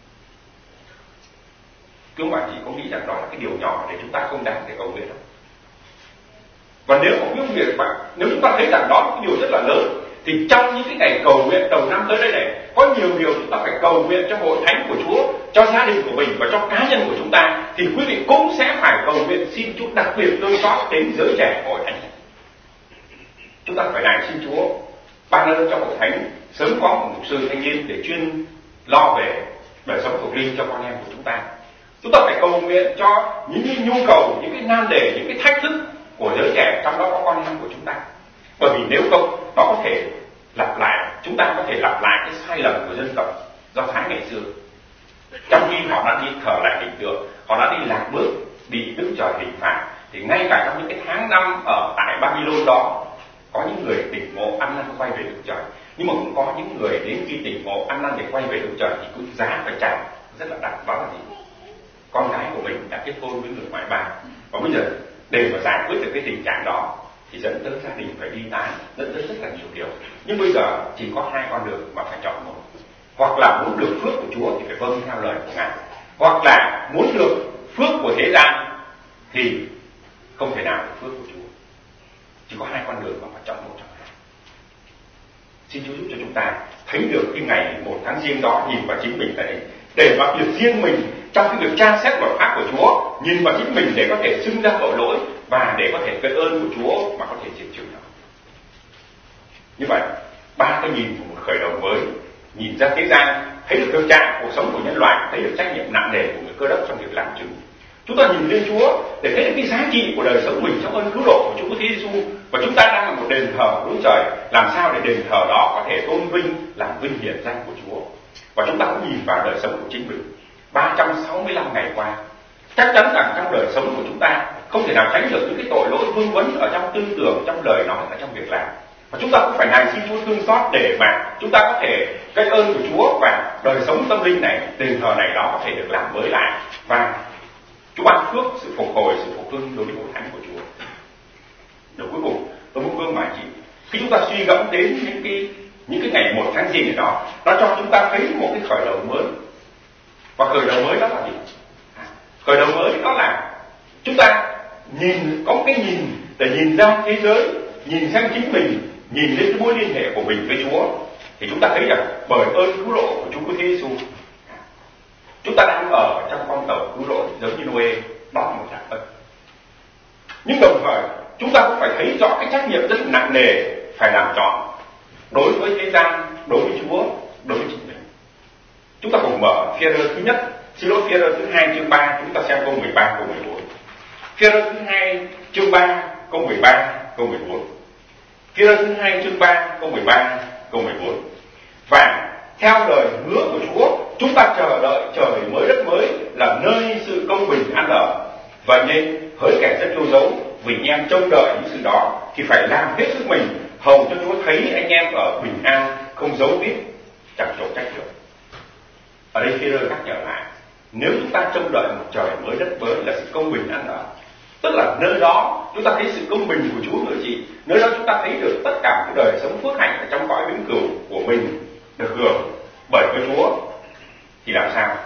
Cứ mà chị có nghĩ rằng đó là cái điều nhỏ để chúng ta không đáng để cầu nguyện không? Và nếu một cái việc mà nếu chúng ta thấy rằng đó là cái điều rất là lớn, thì trong những cái ngày cầu nguyện đầu năm tới đây này, có nhiều điều chúng ta phải cầu nguyện cho hội thánh của Chúa, cho gia đình của mình và cho cá nhân của chúng ta, thì quý vị cũng sẽ phải cầu nguyện xin Chúa đặc biệt thương xót đến giới trẻ của hội thánh. Chúng ta phải nài xin Chúa ban ơn cho hội thánh sớm có một mục sư thanh niên để chuyên lo về đời sống thuộc linh cho con em của chúng ta. Chúng ta phải cầu nguyện cho những cái nhu cầu, những cái nan đề, những cái thách thức của giới trẻ, trong đó có con em của chúng ta. Bởi vì nếu không, nó có thể lặp lại, chúng ta có thể lặp lại cái sai lầm của dân tộc Do Thái ngày xưa. Trong khi họ đã đi thờ lại hình tượng, họ đã đi lạc bước, bị Đức Trời hình phạt, thì ngay cả trong những cái tháng năm ở tại Babylon đó, có những người tỉnh ngộ ăn năn quay về Đức Trời, nhưng mà cũng có những người đến khi tỉnh ngộ ăn năn để quay về Đức Trời thì cũng giá phải trả rất là đắt. Đó là gì? Con gái của mình đã kết hôn với người ngoại bang, và bây giờ để mà giải quyết được cái tình trạng đó thì dẫn tới gia đình phải đi tán, dẫn tới rất là nhiều điều. Nhưng bây giờ chỉ có hai con đường mà phải chọn một: hoặc là muốn được phước của Chúa thì phải vâng theo lời của Ngài, hoặc là muốn được phước của thế gian thì không thể nào được phước của Chúa. Chỉ có hai con đường mà phải chọn một trong hai. Xin Chúa giúp cho chúng ta thấy được cái ngày một tháng Giêng đó, nhìn vào chính mình tại đây, để mà việc riêng mình trong cái việc tra xét luật pháp của Chúa, nhìn vào chính mình để có thể xưng ra tội lỗi và để có thể cái ơn của Chúa mà có thể diệt trừ nó. Như vậy, ba cái nhìn của một khởi đầu mới, nhìn ra thế gian, thấy được thực trạng cuộc sống của nhân loại, thấy được trách nhiệm nặng nề của người Cơ Đốc trong việc làm chứng. Chúng ta nhìn lên Chúa để thấy được cái giá trị của đời sống mình trong ơn cứu độ của Chúa Kitô Giêsu, và chúng ta đang là một đền thờ của Đức Trời, làm sao để đền thờ đó có thể tôn vinh, làm vinh hiển danh của Chúa. Và chúng ta cũng nhìn vào đời sống của chính mình ba trăm sáu mươi lăm ngày qua, chắc chắn rằng trong đời sống của chúng ta không thể nào tránh được những cái tội lỗi vương vấn ở trong tư tưởng, trong lời nói và trong việc làm. Và chúng ta cũng phải nài xin Chúa thương xót để mà chúng ta có thể cái ơn của Chúa và đời sống tâm linh này, đền thờ này đó có thể được làm mới lại, và Chúa ban phước sự phục hồi, sự phục hưng đối với hội thánh của Chúa. Điều cuối cùng, tôi muốn vương mà chị, khi chúng ta suy gẫm đến những cái những cái ngày một tháng Giêng này đó, nó cho chúng ta thấy một cái khởi đầu mới. Và khởi đầu mới đó là gì? Khởi đầu mới đó là chúng ta nhìn, có cái nhìn để nhìn ra thế giới, nhìn sang chính mình, nhìn đến cái mối liên hệ của mình với Chúa, thì chúng ta thấy rằng bởi ơn cứu độ của Chúa Kitô Giêsu, chúng ta đang ở trong con tàu cứu độ giống như Noe, đó là một tràng ân. Nhưng đồng thời chúng ta cũng phải thấy rõ cái trách nhiệm rất nặng nề phải làm chọn đối với thế gian, đối với Chúa, đối với chính mình. Chúng ta cùng mở Phi-e-rơ thứ nhất, xin lỗi Phi-e-rơ thứ hai chương ba, chúng ta xem câu mười ba, câu mười bốn. Phi-e-rơ thứ hai chương ba, câu mười ba, câu mười bốn. Phi-e-rơ thứ hai chương ba, câu mười ba, câu mười bốn. Và theo lời hứa của Chúa, chúng ta chờ đợi trời mới đất mới là nơi sự công bình an ở. Vậy nên hỡi kẻ rất yêu dấu, vì anh em trông đợi những sự đó thì phải làm hết sức mình, hầu cho Chúa thấy anh em ở bình an, không giấu biết, chẳng chỗ trách được. Ở đây Phi-e-rơ nhắc nhở lại, nếu chúng ta trông đợi một trời mới đất mới là sự công bình an ở, tức là nơi đó chúng ta thấy sự công bình của Chúa nữa chị, nơi đó chúng ta thấy được tất cả cái đời sống phước hạnh ở trong cõi vĩnh cửu của mình được hưởng bởi với Chúa, thì làm sao?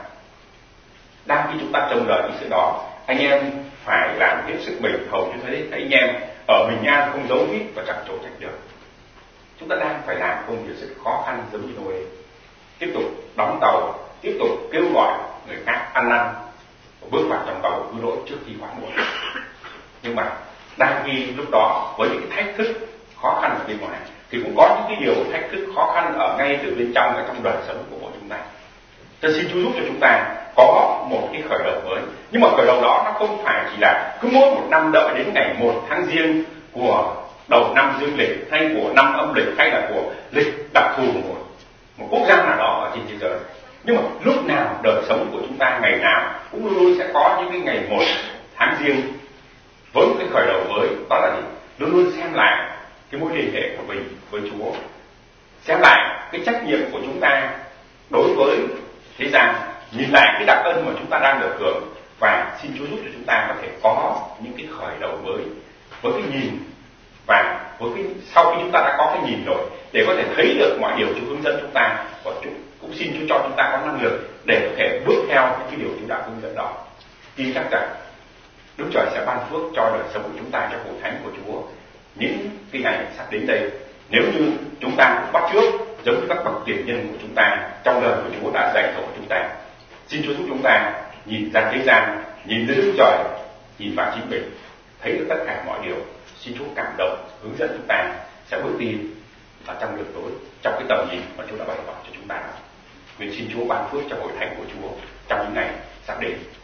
Đang khi chúng ta trông đợi những sự đó, anh em phải làm hết sức mình, hầu như thế thấy anh em ở bình an, không giấu vít và chẳng chỗ trách được. Chúng ta đang phải làm công việc rất khó khăn giống như Noe, tiếp tục đóng tàu, tiếp tục kêu gọi người khác ăn năn và bước vào trong tàu cứu độ trước khi quá muộn. Nhưng mà đang khi lúc đó với những cái thách thức khó khăn ở bên ngoài, thì cũng có những cái điều thách thức khó khăn ở ngay từ bên trong, ở trong đời sống của mỗi chúng ta. Cho xin Chúa giúp cho chúng ta có một cái khởi đầu mới. Nhưng mà khởi đầu đó nó không phải chỉ là cứ mỗi một năm đợi đến ngày một tháng Giêng của đầu năm dương lịch, hay của năm âm lịch, hay là của lịch đặc thù một một quốc gia nào đó ở trên thế giới. Nhưng mà lúc nào đời sống của chúng ta ngày nào cũng luôn luôn sẽ có những cái ngày một tháng Giêng với một cái khởi đầu mới. Đó là gì? Luôn luôn xem lại cái mối liên hệ của mình với Chúa, xem lại cái trách nhiệm của chúng ta đối với thế gian, nhìn lại cái đặc ân mà chúng ta đang được hưởng, và xin Chúa giúp cho chúng ta có thể có những cái khởi đầu mới với cái nhìn, và với cái sau khi chúng ta đã có cái nhìn rồi để có thể thấy được mọi điều Chúa hướng dẫn chúng ta, và Chúa cũng xin Chúa cho chúng ta có năng lực để có thể bước theo những cái điều Chúa đã hướng dẫn đó. Tin chắc rằng Đức Trời sẽ ban phước cho đời sống của chúng ta, cho hội thánh của Chúa những cái ngày sắp đến đây, nếu như chúng ta cũng bắt chước giống như các bậc tiền nhân của chúng ta trong lời của Chúa đã dạy dỗ chúng ta. Xin Chúa giúp chúng ta nhìn ra thế gian, nhìn đến Đức Trời, nhìn vào chính mình, thấy được tất cả mọi điều. Xin Chúa cảm động, hướng dẫn chúng ta sẽ bước đi vào trong đường lối, trong cái tầm nhìn mà Chúa đã bày tỏ cho chúng ta. Nguyện xin Chúa ban phước cho hội thánh của Chúa trong những ngày sắp đến.